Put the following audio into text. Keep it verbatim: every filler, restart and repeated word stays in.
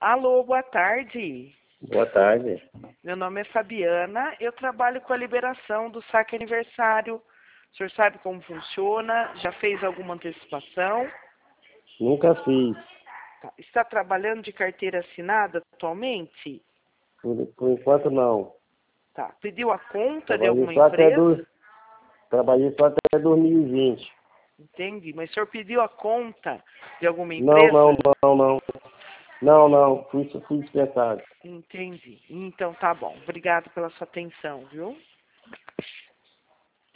Alô, boa tarde. Boa tarde. Meu nome é Fabiana, eu trabalho com a liberação do saque aniversário. O senhor sabe como funciona? Já fez alguma antecipação? Nunca fiz. Tá. Está trabalhando de carteira assinada atualmente? Por, por enquanto não. Tá. Pediu a conta de Trabalhei alguma só até empresa? do, Trabalhei só até dois mil e vinte. Entendi. Mas o senhor pediu a conta de alguma Não, empresa? não, não, não. Não, não. Fui, fui dispensado. Entendi. Então tá bom. Obrigado pela sua atenção, viu?